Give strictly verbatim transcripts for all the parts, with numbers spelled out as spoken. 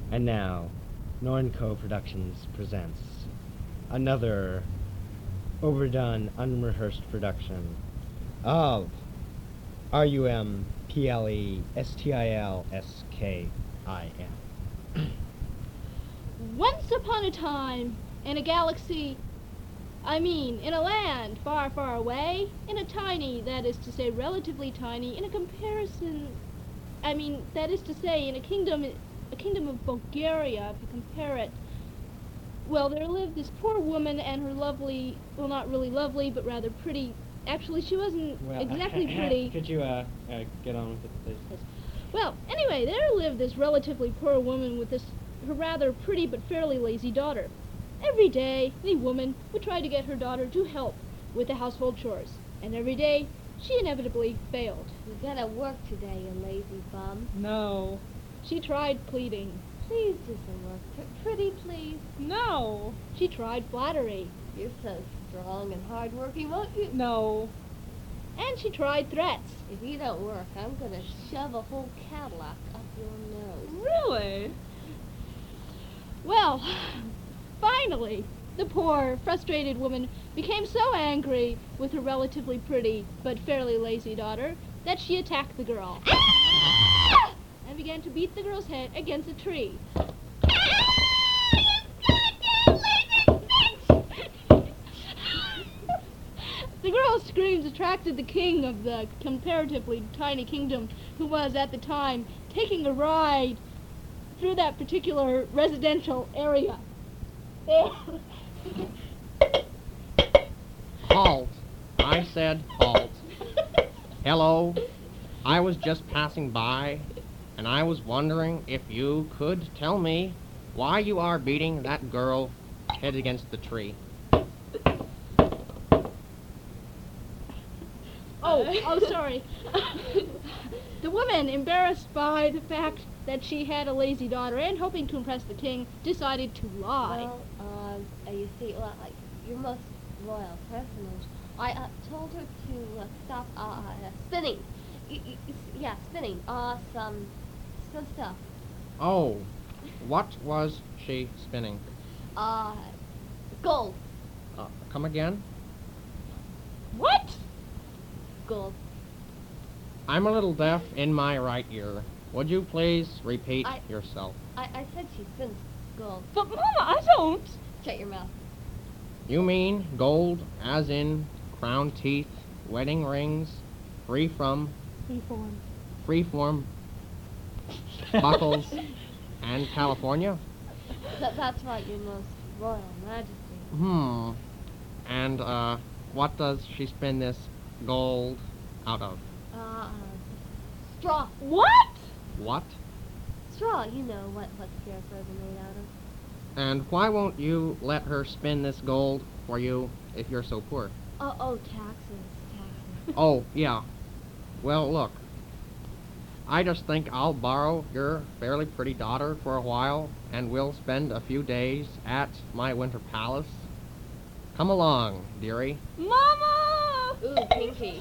And now, Nornco Productions presents another overdone, unrehearsed production of R U M P L E S T I L S K I M. Once upon a time, in a galaxy, I mean, in a land far, far away, in a tiny, that is to say, relatively tiny, in a comparison, I mean, that is to say, in a kingdom, a kingdom of Bulgaria, if you compare it, well, there lived this poor woman and her lovely, well, not really lovely, but rather pretty, actually, she wasn't Well, exactly pretty. Could you uh, uh, get on with it, please? Well, anyway, there lived this relatively poor woman with this, her rather pretty but fairly lazy daughter. Every day, the woman would try to get her daughter to help with the household chores, and every day, she inevitably failed. You gotta work today, you lazy bum. No. She tried pleading. Please do some work. P- pretty, please. No. She tried flattery. You're so strong and hardworking, won't you? No. And she tried threats. If you don't work, I'm gonna shove a whole Cadillac up your nose. Really? Well, finally, the poor, frustrated woman became so angry with her relatively pretty but fairly lazy daughter that she attacked the girl and began to beat the girl's head against a tree. The girl's screams attracted the king of the comparatively tiny kingdom, who was at the time taking a ride through that particular residential area. Halt! I said halt. Hello. I was just passing by, and I was wondering if you could tell me why you are beating that girl head against the tree. Oh, oh, sorry. The woman, embarrassed by the fact that she had a lazy daughter and hoping to impress the king, decided to lie. Well, uh, you see, well, like, your most royal personage, I uh, told her to uh, stop uh, uh, spinning. Y- y- y- yeah, spinning. Uh, some, some stuff. Oh, what was she spinning? Uh, gold. Uh, come again? What? Gold. I'm a little deaf in my right ear. Would you please repeat I- yourself? I, I said she spins gold. But Mama, I don't. Shut your mouth. You mean gold as in crown teeth, wedding rings, free from, Reform. freeform buckles, and California? That, that's right, your most royal majesty. Hmm. And, uh, what does she spin this gold out of? Uh, straw. What? What? Straw, you know what, what scarecrows are made out of. And why won't you let her spin this gold for you if you're so poor? Oh, oh, taxes, taxes. Oh, yeah. Well, look. I just think I'll borrow your fairly pretty daughter for a while, and we'll spend a few days at my winter palace. Come along, dearie. Mama! Ooh, Pinky.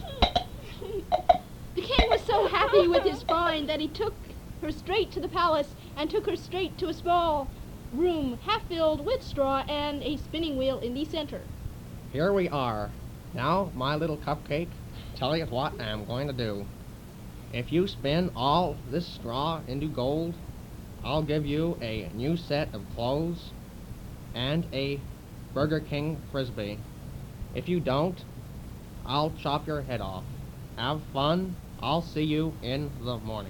The king was so happy with his find that he took her straight to the palace and took her straight to a small room half filled with straw and a spinning wheel in the center. Here we are. Now, my little cupcake, tell you what I'm going to do. If you spin all this straw into gold, I'll give you a new set of clothes and a Burger King Frisbee. If you don't, I'll chop your head off. Have fun. I'll see you in the morning.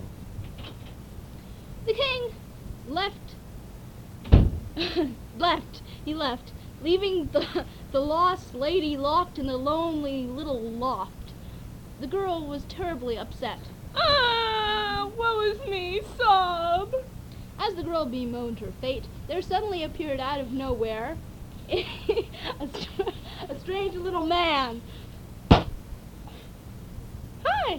The king left. left. He left, leaving the, the lost lady locked in the lonely little loft. The girl was terribly upset. Ah, woe is me, sob. As the girl bemoaned her fate, there suddenly appeared out of nowhere a, str- a strange little man. Hi!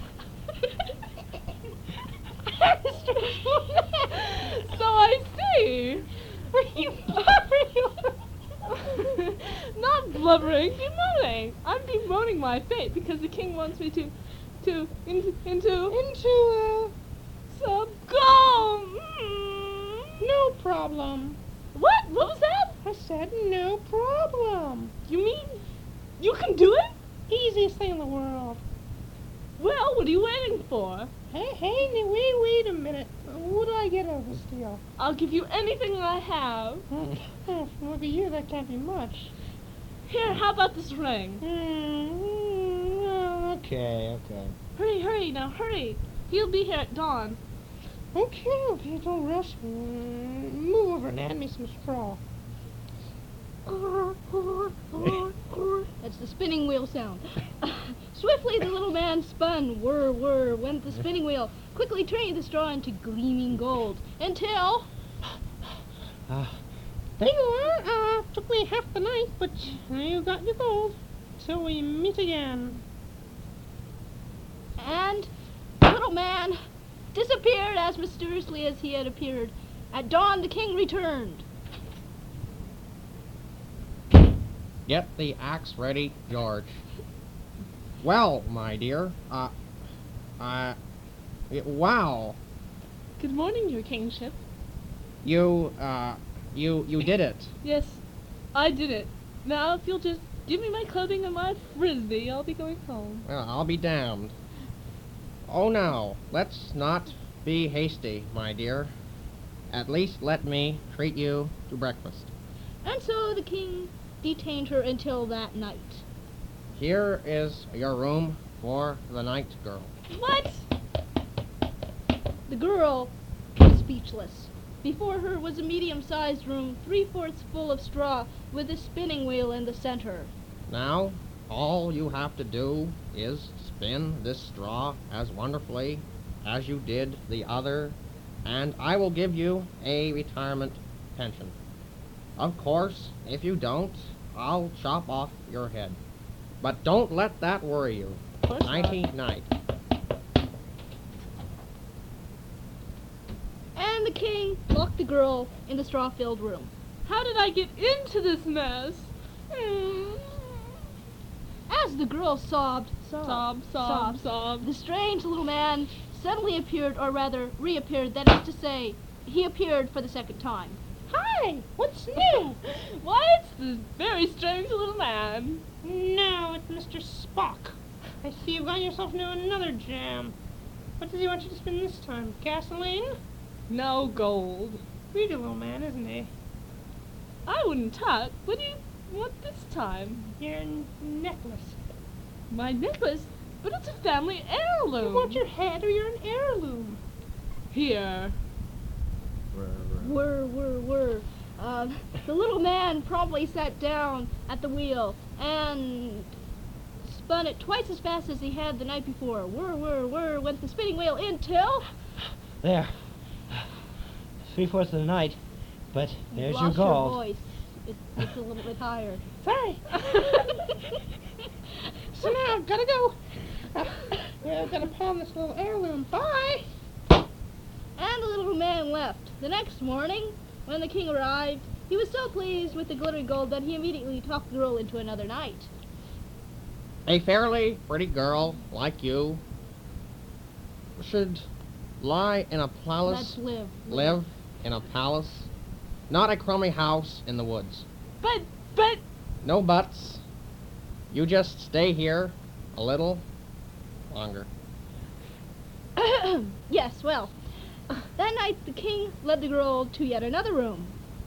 So I see. Are you blubbering? Not blubbering, bemoaning. I'm bemoaning my fate because the king wants me to, to, in, into, into, uh, sub, go! Mm. problem. What? What was that? I said no problem. You mean you can do it? Easiest thing in the world. Well, what are you waiting for? Hey, hey, n- wait, wait a minute. What do I get out of this deal? I'll give you anything I have. Oh, oh, look at you, that can't be much. Here, how about this ring? Mm, well, Okay, okay. Hurry, hurry, now hurry. He'll be here at dawn. okay, okay, don't rush. Mm, move over and hand me some straw. That's the spinning wheel sound. Swiftly the little man spun. Whir, whir went the spinning wheel, quickly turning the straw into gleaming gold, until... Ah, There you are. Uh, took me half the night, but you got your gold. Till we meet again. And the little man disappeared as mysteriously as he had appeared. At dawn the king returned. Get the axe ready, George. Well, my dear, uh, uh, y- wow, Good morning, your kingship. you, uh, you, you did it. Yes, I did it. Now, if you'll just give me my clothing and my frisbee, I'll be going home. Well, I'll be damned. Oh, now, let's not be hasty, my dear. At least let me treat you to breakfast. And so the king detained her until that night. Here is your room for the night, girl. What? The girl was speechless. Before her was a medium-sized room, three-fourths full of straw, with a spinning wheel in the center. Now, all you have to do is spin this straw as wonderfully as you did the other, and I will give you a retirement pension. Of course, if you don't, I'll chop off your head. But don't let that worry you. course not. Nighty-night. And the king locked the girl in the straw-filled room. How did I get into this mess? As the girl sobbed, sobbed, Sob, sob, sob. the strange little man suddenly appeared, or rather reappeared, that is to say, he appeared for the second time. Hi, what's new? Why, it's this very strange little man. Now it's Mister Spock. I see you've got yourself into another jam. What does he want you to spin this time? Gasoline? No gold. Greedy little man, isn't he? I wouldn't talk. What do you want this time? Your n- necklace. My necklace? But it's a family You heirloom. want your head or you're an heirloom? Here. Whir, whir, whir. Um, the little man promptly sat down at the wheel and spun it twice as fast as he had the night before. Whir, whir, whir went the spinning wheel until... there. Three-fourths of the night, but there's lost your gold. Your voice. It, it's a little bit higher. Sorry. So now I've gotta go. Uh, yeah, I've gotta pawn this little heirloom. Bye. And the little man left. The next morning, when the king arrived, he was so pleased with the glittering gold that he immediately talked the girl into another night. A fairly pretty girl like you should lie in a palace, Let's live. live in a palace, not a crummy house in the woods. But, but, No buts. You just stay here a little longer. Yes, well, that night the king led the girl to yet another room.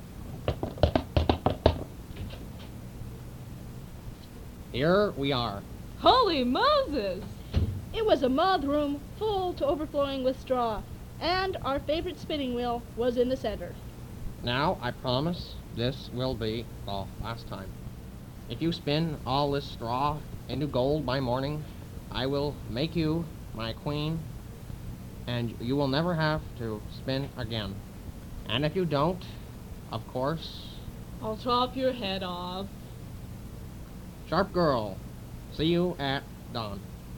Here we are. holy Moses! It was a mud room full to overflowing with straw, and our favorite spinning wheel was in the center. Now, I promise this will be the last time. If you spin all this straw into gold by morning, I will make you my queen, and you will never have to spin again. And if you don't, of course, I'll chop your head off. sharp girl, see you at dawn.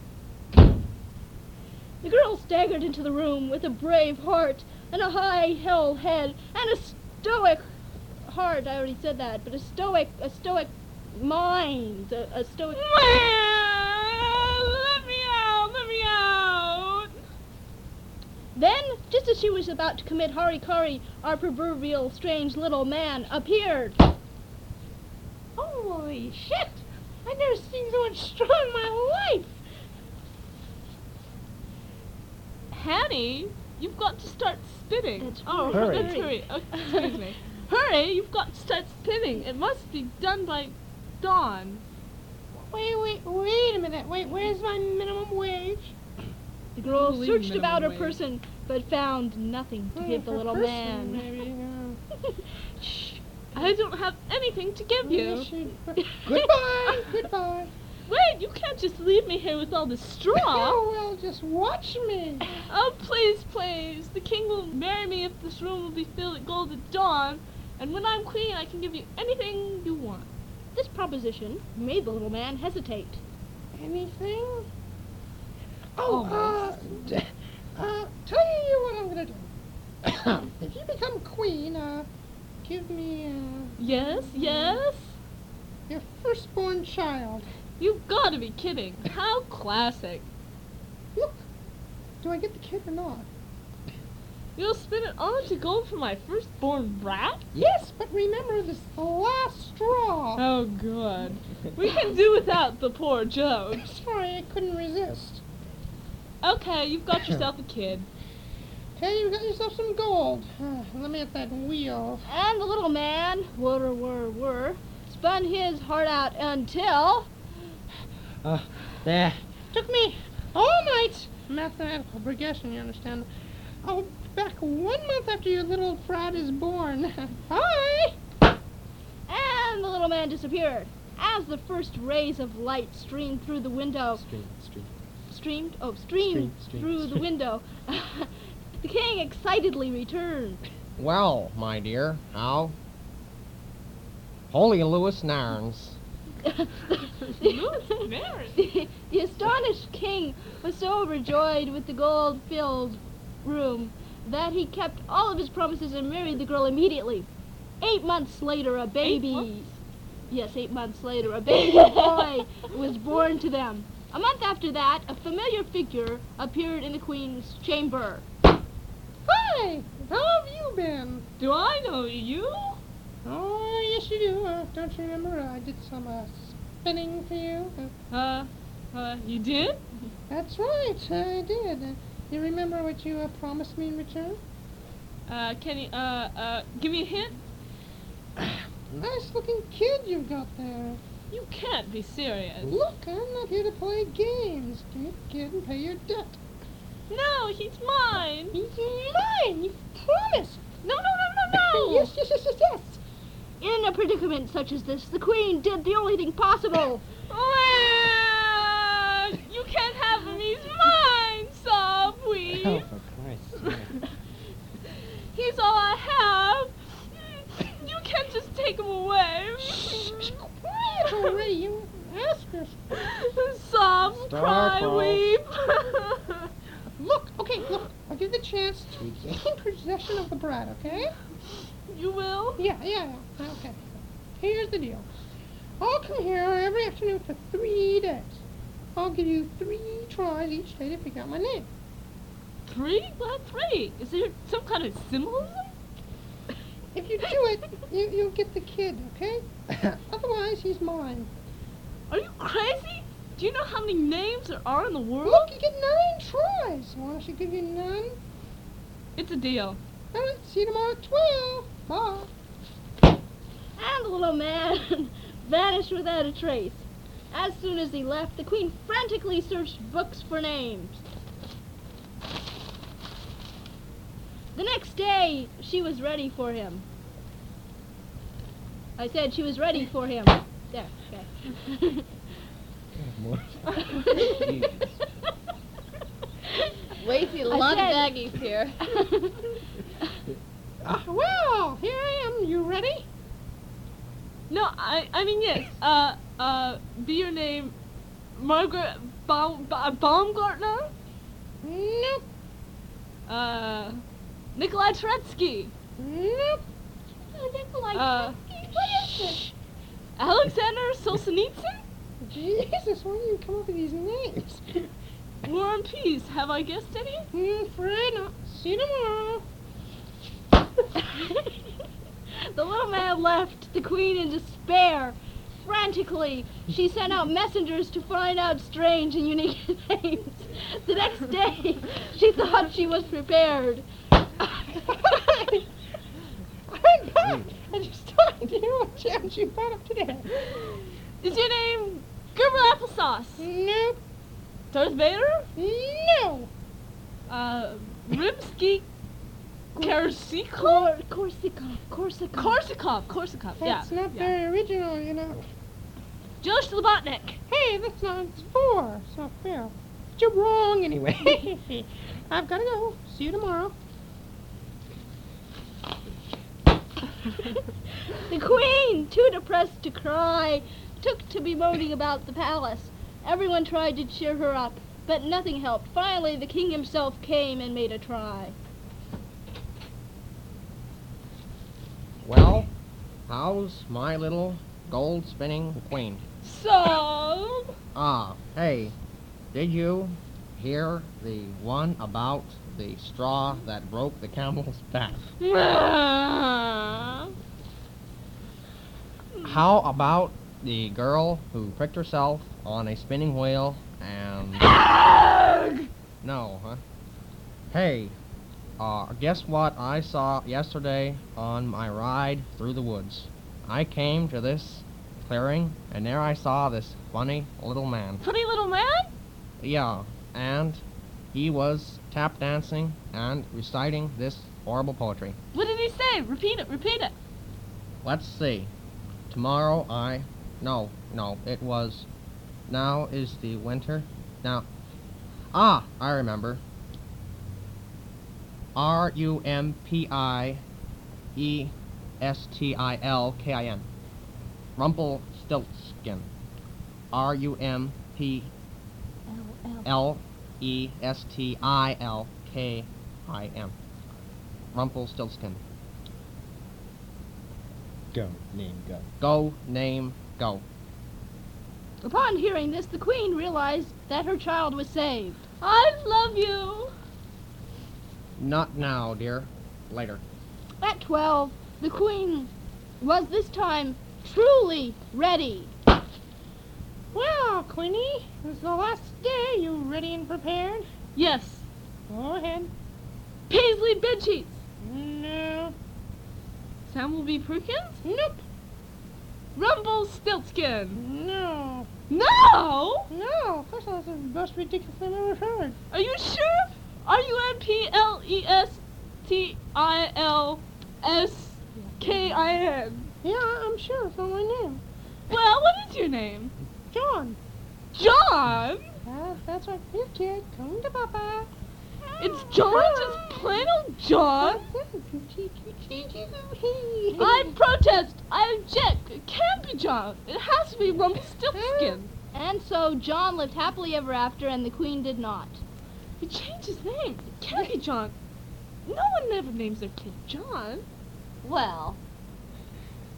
The girl staggered into the room with a brave heart and a high-held head and a stoic heart. I already said that, but a stoic, a stoic mind, a, a stoic. Let me out! Let me out! Then, just as she was about to commit harikari, our proverbial strange little man appeared. Holy shit! I've never seen so much straw in my life! Hanny, you've got to start spinning. It's oh, hurry. let's hurry. Oh, excuse me. Hurry, you've got to start spinning. It must be done by dawn. Wait, wait, wait a minute. Wait, where's my minimum wage? The girl Believe searched minimum about her wage. person, but found nothing to Hmm, give the per little person, man. Maybe, yeah. Shh. I don't have anything to give you. Yes, you- Goodbye, goodbye. Wait, you can't just leave me here with all this straw. Oh, well, just watch me. Oh, please, please. The king will marry me if this room will be filled with gold at dawn. And when I'm queen, I can give you anything you want. This proposition made the little man hesitate. Anything? Oh, uh, d- uh, tell you what I'm gonna do. If you become queen, uh, give me, uh, Yes, yes? your firstborn child. You've got to be kidding. How classic. Look, do I get the kid or not? You'll spin it all into gold for my firstborn brat? Yes, but remember, this is the last straw. Oh, good. We can do without the poor joke. Sorry, I couldn't resist. Okay, you've got yourself a kid. Hey, you got yourself some gold. Uh, let me at that wheel. And the little man, whir, whir, whir, spun his heart out until... Uh, there. Took me all night. Mathematical progression, you understand. Oh, back one month after your little brat is born. Bye! And the little man disappeared. As the first rays of light streamed through the window... Stream, stream. Streamed? Oh, streamed Stream, stream, through the stream. window. The king excitedly returned. Well, my dear, how? Holy Louis Nairns. Louis Nairns? the, the astonished king was so overjoyed with the gold-filled room that he kept all of his promises and married the girl immediately. Eight months later, a baby... months? Yes, eight months later, a baby boy was born to them. A month after that, a familiar figure appeared in the queen's chamber. Hi! How have you been? Do I know you? Oh, yes you do. Uh, don't you remember uh, I did some uh, spinning for you? Uh, Uh, uh, you did? that's right, I did. Uh, you remember what you uh, promised me in return? Uh, can you, uh, uh, give me a hint? Nice looking kid you've got there. You can't be serious. Look, I'm not here to play games. Give me the kid and pay your debt. No, he's mine. He's mine! You promised! No, no, no, no, no. Yes, yes, yes, yes, yes! In a predicament such as this, the queen did the only thing possible. Well, you can't have him. He's mine, sob Oh, we. for Christ's sake. He's all I have. You can't just take him away. Quiet already, you asked us. Sob, cry, Star-crossed. weep. Look, okay, look, I'll give you the chance to gain possession of the brat, okay? You will? Yeah, yeah, yeah, okay. Here's the deal. I'll come here every afternoon for three days. I'll give you three tries each day to figure out my name. Three? What three? Is there some kind of symbolism? If you do it, you, you'll get the kid, okay? Otherwise, he's mine. Are you crazy? Do you know how many names there are in the world? Look, you get nine tries. Want I should give you none? It's a deal. All right, see you tomorrow at twelve. Bye. And the little man vanished without a trace. As soon as he left, the queen frantically searched books for names. The next day, she was ready for him. I said she was ready for him. There, okay. More. Lacey, a I lot said- of baggies here. Well, here I am. You ready? No, I I mean yes. Uh uh be your name Margaret Baum, ba- Baumgartner? Nope. Uh Nikolai Turetsky. Nope. Oh, Nikolai Uh, Turetsky, what is this? Alexander Solzhenitsyn? Jesus, why do you come up with these names? War and Peace. Have I guessed any? Hmm, afraid not. See you tomorrow. The little man left the queen in despair. Frantically, she sent out messengers to find out strange and unique names. The next day, she thought she was prepared. I'm back. I just talked to you what jams you brought up today. Is your name Gerbil Applesauce? Nope. Darth Vader? No. Uh, Rimsky Korsakov? Cor- Corsica, Corsica. Korsakov, Korsakov, yeah. That's not yeah. very original, you know. Joe Slobotnik. Hey, that's not, it's four. It's not fair. But you're wrong anyway. I've got to go. See you tomorrow. The queen, too depressed to cry, took to bemoaning about the palace. Everyone tried to cheer her up, but nothing helped. Finally, the king himself came and made a try. Well, how's my little gold spinning queen? So, Ah, hey, did you hear the one about the straw that broke the camel's back? How about the girl who pricked herself on a spinning wheel and... No, huh? Hey, uh, guess what I saw yesterday on my ride through the woods? I came to this clearing, and there I saw this funny little man. funny little man? Yeah, and he was tap dancing and reciting this horrible poetry. What did he say? Repeat it, repeat it. Let's see. Tomorrow I... No, no, it was... Now is the winter. Now... Ah, I remember. R U M P I E S T I L K I N. Rumpelstiltskin. R U M P L E S T I L K I N. Rumpelstiltskin. Go, name, go. Go, name, go. Upon hearing this, the queen realized that her child was saved. I love you. Not now, dear. Later. At twelve, the queen was this time truly ready. Well, Queenie, it's the last day. You ready and prepared? Yes. Go ahead. Paisley bedsheets. No. Sambleby Perkins? Nope. Rumpelstiltskin. No. No! No, of course not. That's the most ridiculous thing I've ever heard. Are you sure? R U M P L E S T I L S K I N. Yeah, I'm sure. It's not my name. Well, what is your name? John. John? Uh, that's right. Here, kid. Come to Papa. It's John? Just plain old John? I protest! I object! It can't be John! It has to be Rumpelstiltskin! And so John lived happily ever after, and the queen did not. He changed his name. It can't be John. No one ever names their kid John. Well,